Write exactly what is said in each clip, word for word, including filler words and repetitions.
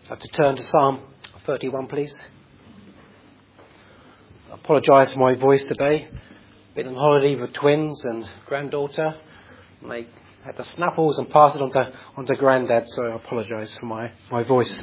I have to turn to Psalm thirty-one, please. I apologise for my voice today. Been on holiday with twins and granddaughter. And they had the snapples and passed it on to, on to granddad, so I apologise for my, my voice.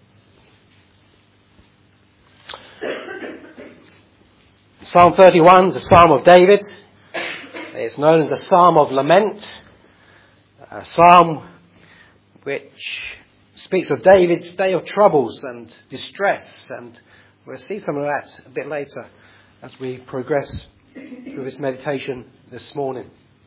Psalm thirty-one is a psalm of David. It's known as a psalm of lament. A psalm which speaks of David's day of troubles and distress, and we'll see some of that a bit later as we progress through this meditation this morning.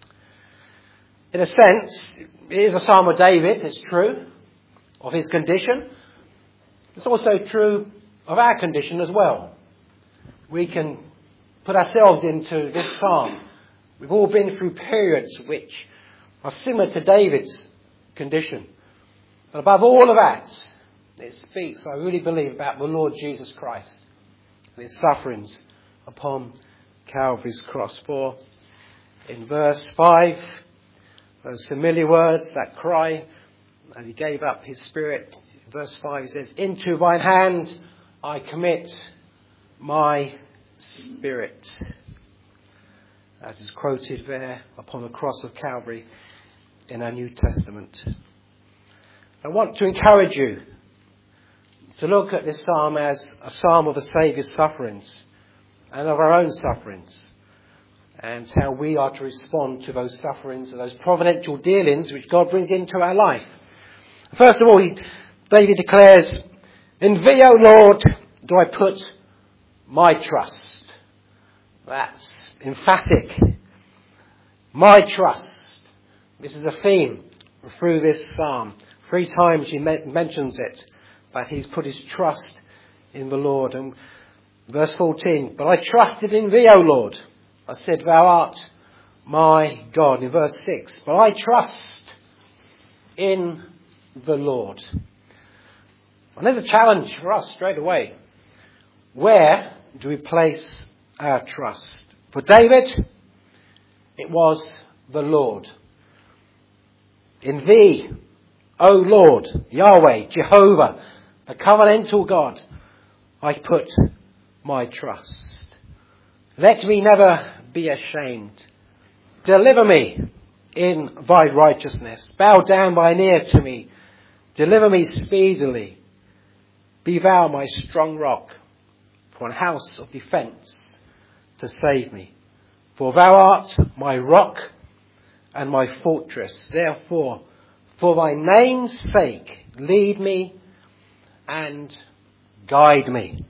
In a sense, it is a psalm of David, it's true, of his condition. It's also true of our condition as well. We can put ourselves into this psalm. We've all been through periods which are similar to David's condition. But above all of that, it speaks, I really believe, about the Lord Jesus Christ and his sufferings upon Calvary's cross. For in verse five, those familiar words, that cry, as he gave up his spirit, in verse five he says, "Into thine hand I commit my spirit," as is quoted there upon the cross of Calvary in our New Testament. I want to encourage you to look at this psalm as a psalm of the Saviour's sufferings and of our own sufferings, and how we are to respond to those sufferings and those providential dealings which God brings into our life. First of all, he, David declares, "In thee, O Lord, do I put my trust." That's emphatic. My trust. This is a theme through this psalm. Three times he mentions it, but he's put his trust in the Lord. And verse fourteen, "But I trusted in thee, O Lord. I said, thou art my God." In verse six, "But I trust in the Lord." And there's a challenge for us straight away. Where do we place our trust? For David, it was the Lord. "In thee, O Lord, Yahweh, Jehovah, the covenantal God, I put my trust. Let me never be ashamed. Deliver me in thy righteousness. Bow down thine ear to me. Deliver me speedily. Be thou my strong rock, for an house of defence to save me. For thou art my rock and my fortress. Therefore, for thy name's sake, lead me and guide me."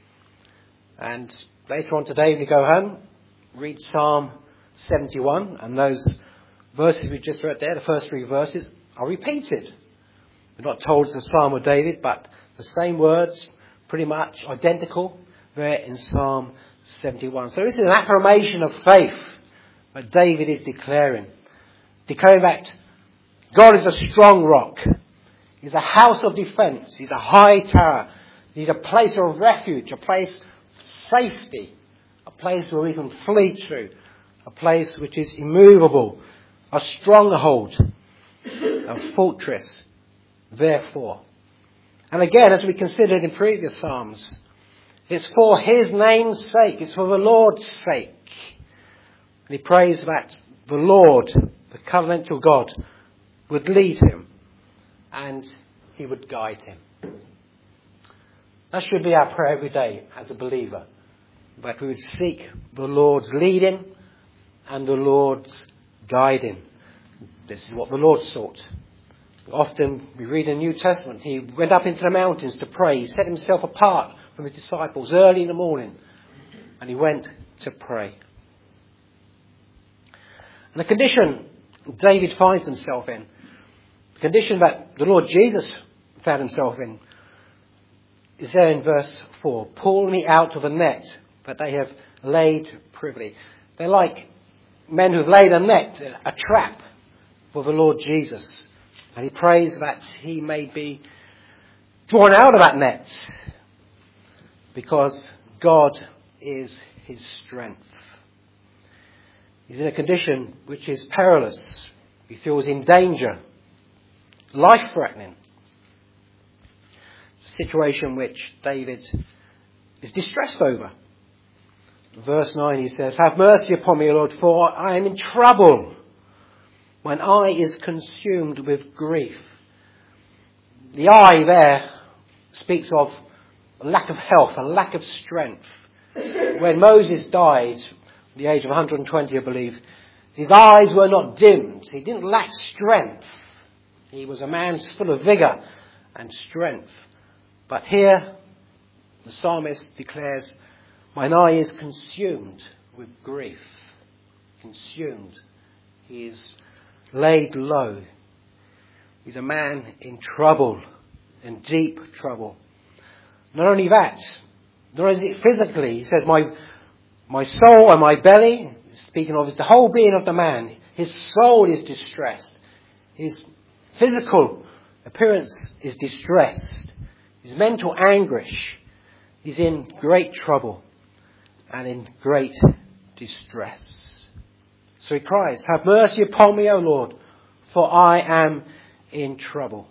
And later on today, when you go home, read Psalm seventy-one, and those verses we just read there, the first three verses, are repeated. We're not told it's a Psalm of David, but the same words, pretty much identical, there in Psalm seventy-one. So this is an affirmation of faith that David is declaring. Declaring that God is a strong rock. He's a house of defence. He's a high tower. He's a place of refuge, a place of safety, a place where we can flee to, a place which is immovable, a stronghold, a fortress, therefore. And again, as we considered in previous Psalms, it's for his name's sake, it's for the Lord's sake. And he prays that the Lord, the covenantal God, would lead him and he would guide him. That should be our prayer every day as a believer, that we would seek the Lord's leading and the Lord's guiding. This is what the Lord sought. Often we read in the New Testament, he went up into the mountains to pray. He set himself apart from his disciples early in the morning and he went to pray. And the condition David finds himself in, the condition that the Lord Jesus found himself in, is there in verse four. "Pull me out of the net that they have laid privily." They're like men who've laid a net, a trap for the Lord Jesus. And he prays that he may be drawn out of that net, because God is his strength. He's in a condition which is perilous. He feels in danger, life-threatening. situation which David is distressed over. Verse nine, he says, "Have mercy upon me, O Lord, for I am in trouble. Mine eye is consumed with grief." The eye there speaks of a lack of health, a lack of strength. When Moses died, at the age of one hundred twenty, I believe, his eyes were not dimmed. He didn't lack strength. He was a man full of vigour and strength. But here, the psalmist declares, "Mine eye is consumed with grief." Consumed. He is laid low. He's a man in trouble, in deep trouble. Not only that, nor is it physically. He says, my, my soul and my belly, speaking of the whole being of the man, his soul is distressed. His physical appearance is distressed. His mental anguish. He's in great trouble and in great distress. So he cries, "Have mercy upon me, O Lord, for I am in trouble."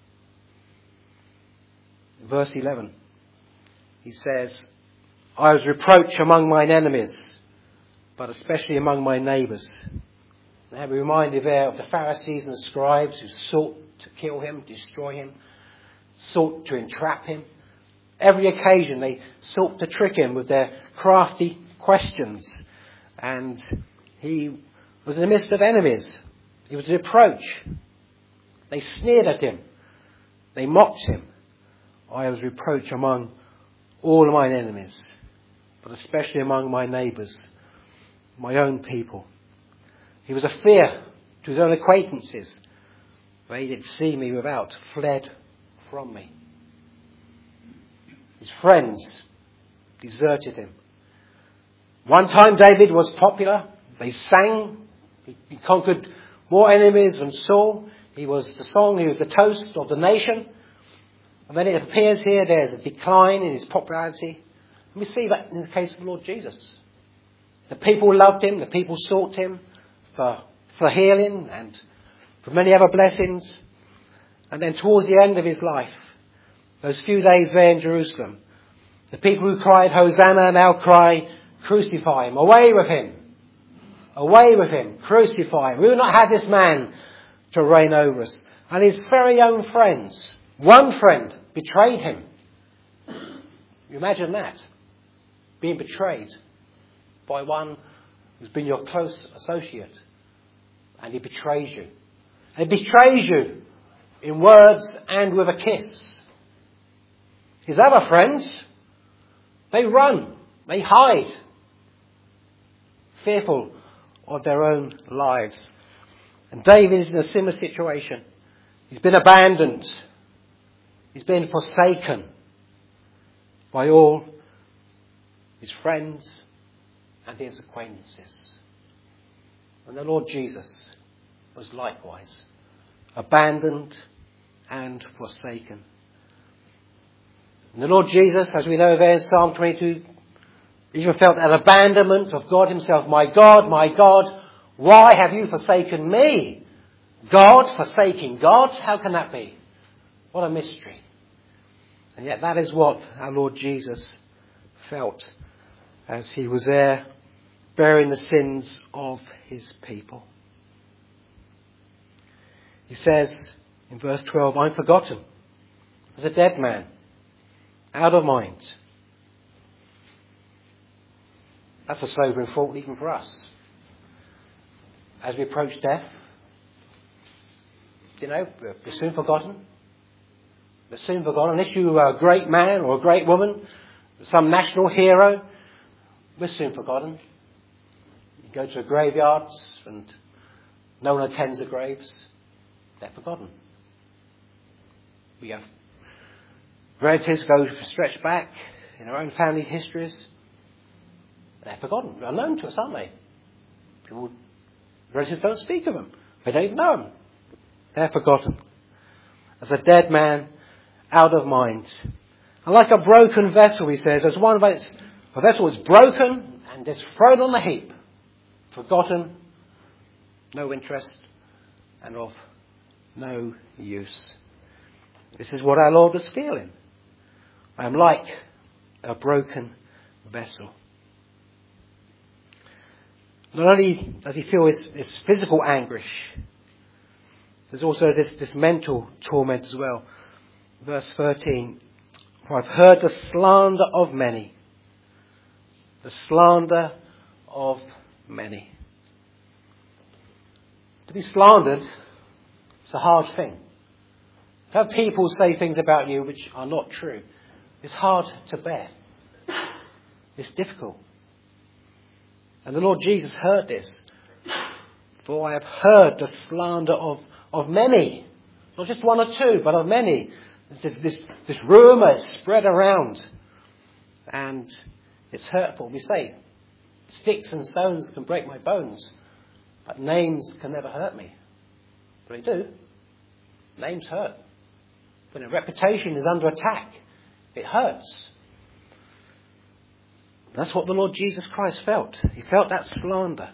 Verse eleven, he says, "I was reproached among mine enemies, but especially among my neighbours." Now we're reminded there of the Pharisees and the scribes who sought to kill him, destroy him, sought to entrap him. Every occasion they sought to trick him with their crafty questions. And he was in the midst of enemies. He was a reproach. They sneered at him. They mocked him. "I was reproached among all of mine enemies, but especially among my neighbours, my own people." He was a fear to his own acquaintances. They did see me without, fled from me. His friends deserted him. One time David was popular. They sang. He, he conquered more enemies than Saul. He was the song, he was the toast of the nation. And then it appears here there's a decline in his popularity. And we see that in the case of the Lord Jesus. The people loved him. The people sought him for, for healing and for many other blessings. And then towards the end of his life, those few days there in Jerusalem, the people who cried Hosanna now cry, "Crucify him, away with him, away with him, crucify him. We will not have this man to reign over us." And his very own friends, one friend betrayed him. You imagine that, being betrayed by one who's been your close associate, and he betrays you. And he betrays you in words and with a kiss. His other friends, they run, they hide, fearful of their own lives. And David is in a similar situation. He's been abandoned. He's been forsaken by all his friends and his acquaintances. And the Lord Jesus was likewise abandoned and forsaken. And the Lord Jesus, as we know there in Psalm twenty-two, even felt that abandonment of God himself. "My God, my God, why have you forsaken me?" God forsaking God? How can that be? What a mystery. And yet that is what our Lord Jesus felt as he was there bearing the sins of his people. He says in verse twelve, "I'm forgotten as a dead man, out of mind." That's a sobering thought even for us. As we approach death, you know, we're soon forgotten. We're soon forgotten. Unless you are a great man or a great woman, some national hero, we're soon forgotten. You go to graveyards and no one attends the graves. They're forgotten. We have relatives go stretch back in our own family histories. They're forgotten. They're unknown to us, aren't they? People, relatives don't speak of them. They don't even know them. They're forgotten. As a dead man, out of mind. And like a broken vessel, he says, as one that's a vessel is broken and is thrown on the heap. Forgotten, no interest, and of no use. This is what our Lord was feeling. I am like a broken vessel. Not only does he feel this, this physical anguish, there's also this, this mental torment as well. Verse thirteen, for I've heard the slander of many. The slander of many. To be slandered is a hard thing. To have people say things about you which are not true is hard to bear. It's difficult. And the Lord Jesus heard this. For I have heard the slander of, of many. Not just one or two, but of many. This, this, this rumour is spread around. And it's hurtful. We say, sticks and stones can break my bones, but names can never hurt me. But they do. Names hurt. When a reputation is under attack, it hurts. That's what the Lord Jesus Christ felt. He felt that slander.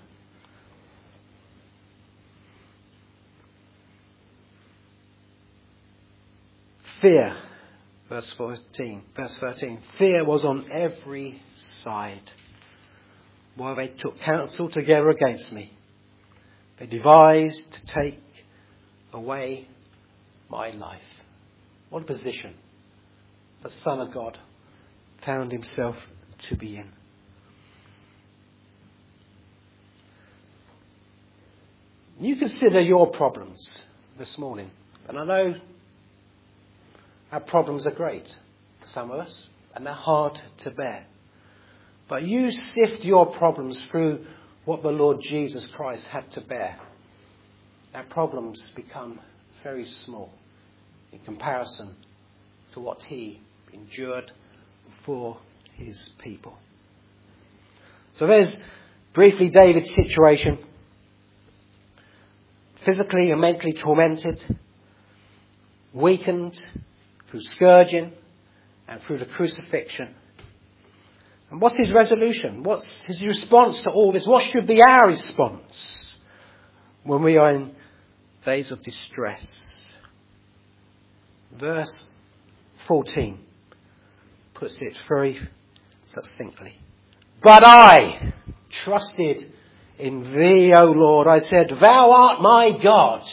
Fear, verse fourteen, verse thirteen. Fear was on every side, while they took counsel together against me. They devised to take away my life. What a position the Son of God found himself to be in. You consider your problems this morning. And I know our problems are great for some of us, and they're hard to bear. But you sift your problems through what the Lord Jesus Christ had to bear. Our problems become very small in comparison to what he endured for his people. So there's briefly David's situation. Physically and mentally tormented, weakened through scourging and through the crucifixion. And what's his resolution? What's his response to all this? What should be our response when we are in days of distress? Verse fourteen puts it very succinctly. But I trusted in thee, O Lord. I said, thou art my God.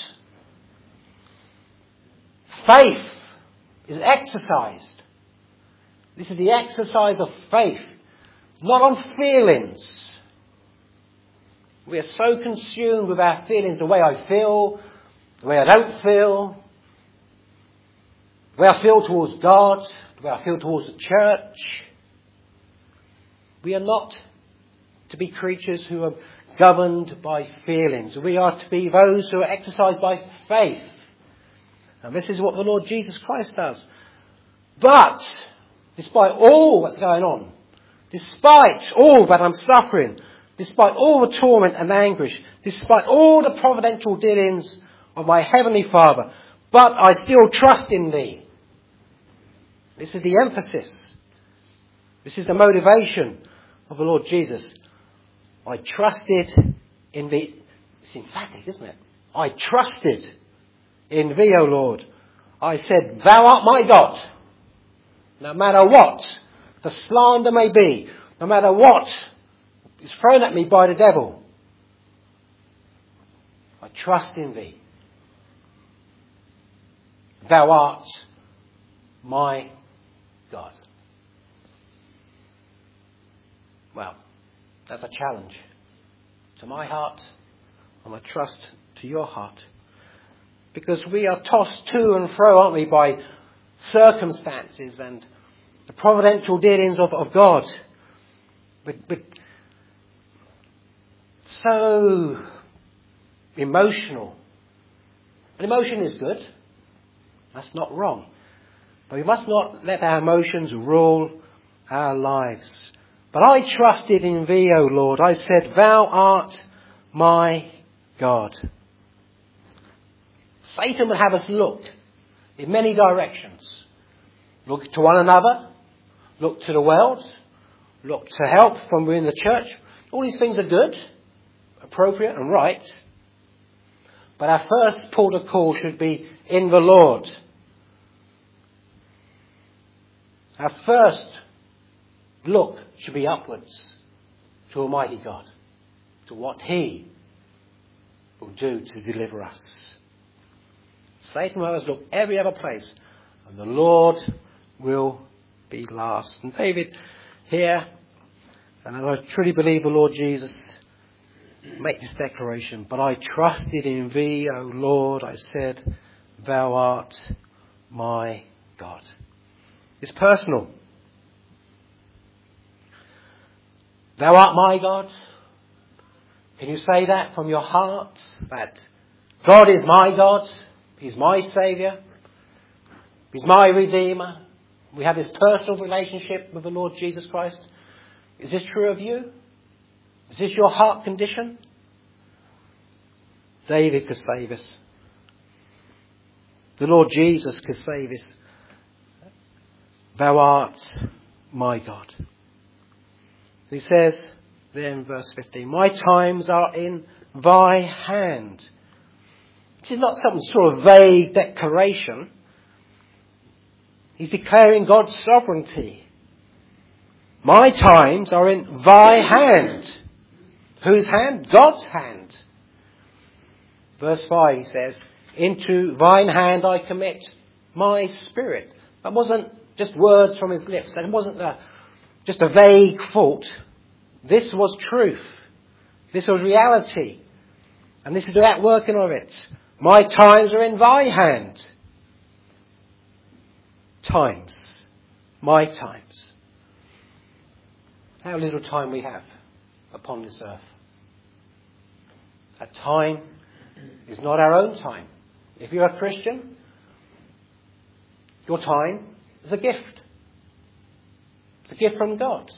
Faith is exercised. This is the exercise of faith, not on feelings. We are so consumed with our feelings, the way I feel, the way I don't feel, the way I feel towards God, the way I feel towards the church. We are not to be creatures who are governed by feelings. We are to be those who are exercised by faith. And this is what the Lord Jesus Christ does. But, despite all that's going on, despite all that I'm suffering, despite all the torment and anguish, despite all the providential dealings of my Heavenly Father, but I still trust in thee. This is the emphasis. This is the motivation of the Lord Jesus. I trusted in thee. It's emphatic, isn't it? I trusted in thee, O Lord. I said, thou art my God. No matter what the slander may be, no matter what is thrown at me by the devil, I trust in thee. Thou art my God. Well, that's a challenge to my heart, and I trust to your heart. Because we are tossed to and fro, aren't we, by circumstances and the providential dealings of, of God. But, but so emotional. And emotion is good. That's not wrong. But we must not let our emotions rule our lives. But I trusted in thee, O Lord. I said, thou art my God. Satan would have us look in many directions. Look to one another. Look to the world. Look to help from within the church. All these things are good, appropriate and right. But our first port of call should be in the Lord. Our first look should be upwards to Almighty God, to what He will do to deliver us. Satan will look every other place, and the Lord will be last. And David here, and I truly believe the Lord Jesus, make this declaration. But I trusted in Thee, O Lord. I said, Thou art my God. It's personal. Thou art my God. Can you say that from your heart? That God is my God. He's my Saviour. He's my Redeemer. We have this personal relationship with the Lord Jesus Christ. Is this true of you? Is this your heart condition? David could say this. The Lord Jesus could say this. Thou art my God. He says there in verse fifteen, my times are in Thy hand. This is not some sort of vague declaration. He's declaring God's sovereignty. My times are in Thy hand. Whose hand? God's hand. Verse five, he says, into Thine hand I commit my spirit. That wasn't just words from his lips. That wasn't a, just a vague thought. This was truth. This was reality. And this is the outworking of it. My times are in Thy hand. Times. My times. How little time we have upon this earth. That time is not our own time. If you're a Christian, your time is a gift. It's a gift from God.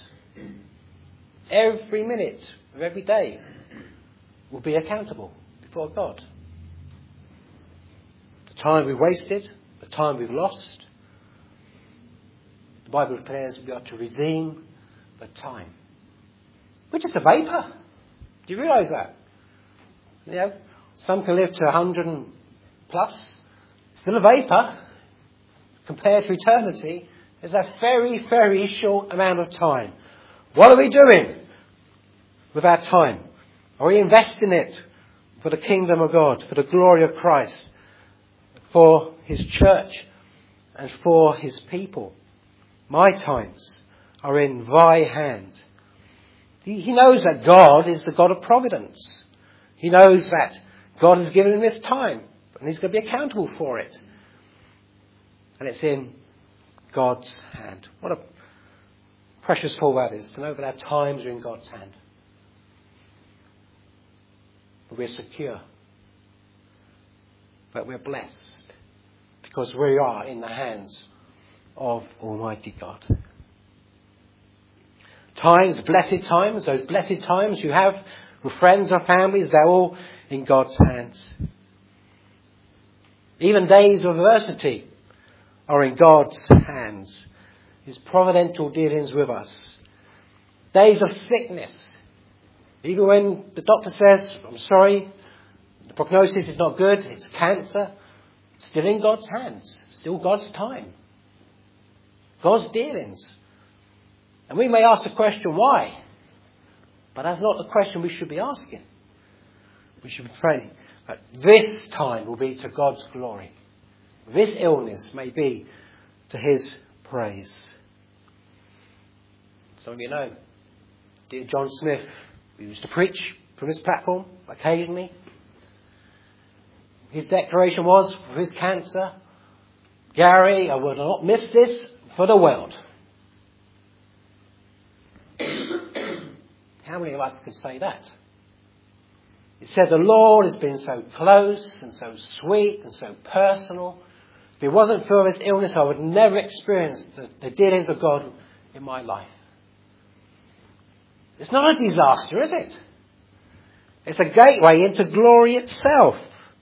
Every minute of every day will be accountable before God. The time we've wasted, the time we've lost. The Bible declares we are to redeem the time. We're just a vapour. Do you realise that? You know, some can live to a hundred and plus. Still a vapour. Compared to eternity, is a very, very short amount of time. What are we doing with our time? Are we investing it for the kingdom of God, for the glory of Christ, for His church and for His people? My times are in Thy hand. He, he knows that God is the God of providence. He knows that God has given him this time and he's going to be accountable for it. And it's in God's hand. What a precious thought that is, to know that our times are in God's hand. But we're secure. But we're blessed because we are in the hands of Almighty God. Times, blessed times, those blessed times you have with friends or families, they're all in God's hands. Even days of adversity are in God's hands. His providential dealings with us. Days of sickness. Even when the doctor says, I'm sorry, the prognosis is not good, it's cancer. Still in God's hands. Still God's time. God's dealings. And we may ask the question, why? But that's not the question we should be asking. We should be praying that this time will be to God's glory. This illness may be to His praise. Some of you know, dear John Smith, who used to preach from this platform occasionally. His declaration was, for his cancer, Gary, I will not miss this for the world. How many of us could say that? It said the Lord has been so close and so sweet and so personal. If it wasn't for this illness, I would never experience the, the dealings of God in my life. It's not a disaster, is it? It's a gateway into glory itself.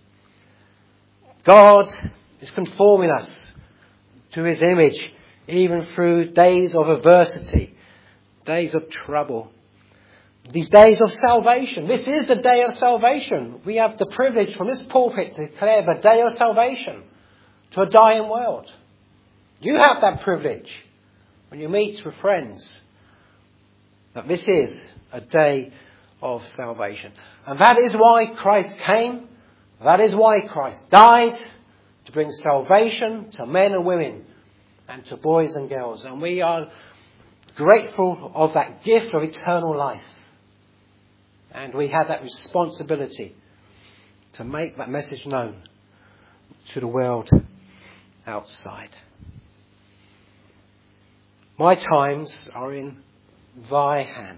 God is conforming us to His image, even through days of adversity, days of trouble. These days of salvation. This is the day of salvation. We have the privilege from this pulpit to declare the day of salvation to a dying world. You have that privilege. when you meet with friends, that this is a day of salvation. And that is why Christ came. That is why Christ died, to bring salvation to men and women and to boys and girls. And we are grateful of that gift of eternal life. And we have that responsibility to make that message known to the world outside. My times are in thy hand.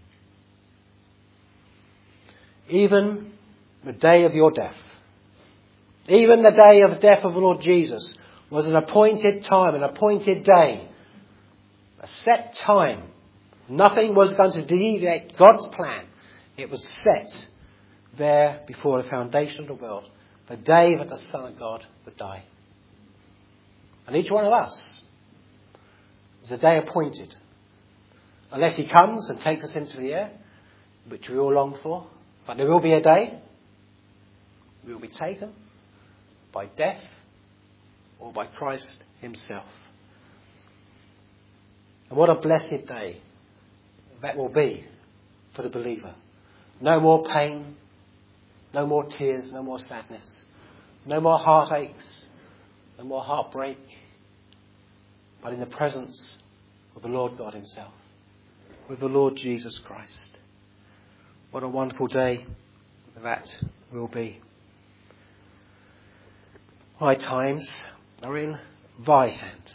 Even the day of your death, even the day of the death of the Lord Jesus, was an appointed time, an appointed day, a set time. Nothing was going to deviate God's plan. It was set there before the foundation of the world, the day that the Son of God would die. And each one of us is a day appointed. Unless he comes and takes us into the air, which we all long for. But there will be a day we will be taken by death or by Christ himself. And what a blessed day that will be for the believer. No more pain, no more tears, no more sadness, no more heartaches, no more heartbreak, but in the presence of the Lord God himself, with the Lord Jesus Christ. What a wonderful day that will be. My times are in thy hands.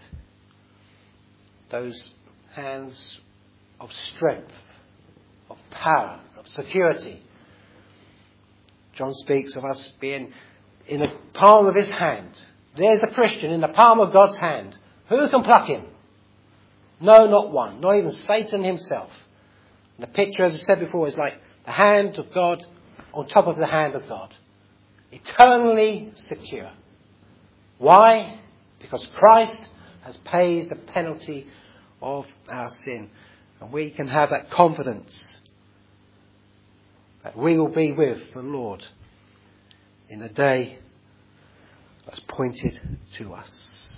Those hands of strength, of power, of security. John speaks of us being in the palm of his hand. There's a Christian in the palm of God's hand. Who can pluck him? No, not one. Not even Satan himself. And the picture, as I said before, is like the hand of God on top of the hand of God. Eternally secure. Why? Because Christ has paid the penalty of our sin. And we can have that confidence that we will be with the Lord in the day that's pointed to us.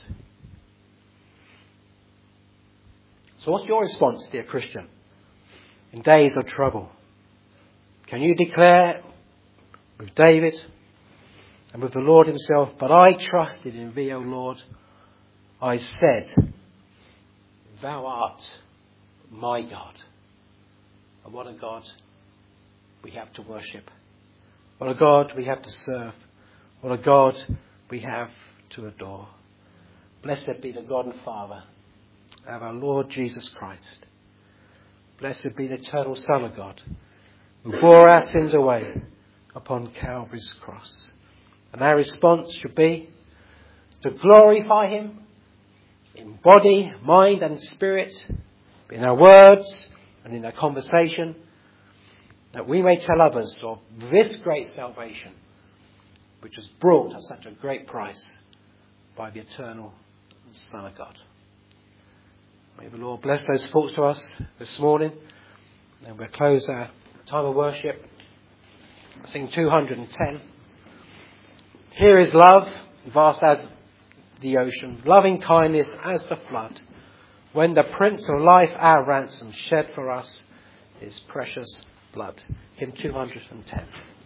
So what's your response, dear Christian, in days of trouble? Can you declare with David and with the Lord himself, but I trusted in thee, O Lord. I said, thou art my God. And what a God we have to worship. What a God we have to serve. What a God we have to adore. Blessed be the God and Father of our Lord Jesus Christ. Blessed be the eternal Son of God, who bore our sins away upon Calvary's cross. And our response should be to glorify him in body, mind and spirit, in our words and in our conversation, that we may tell others of this great salvation, which was brought at such a great price by the eternal Son of God. May the Lord bless those thoughts to us this morning. And we'll close our time of worship. Sing two hundred ten. Here is love, vast as the ocean, loving kindness as the flood, when the Prince of Life, our ransom, shed for us his precious blood. Hymn two hundred ten.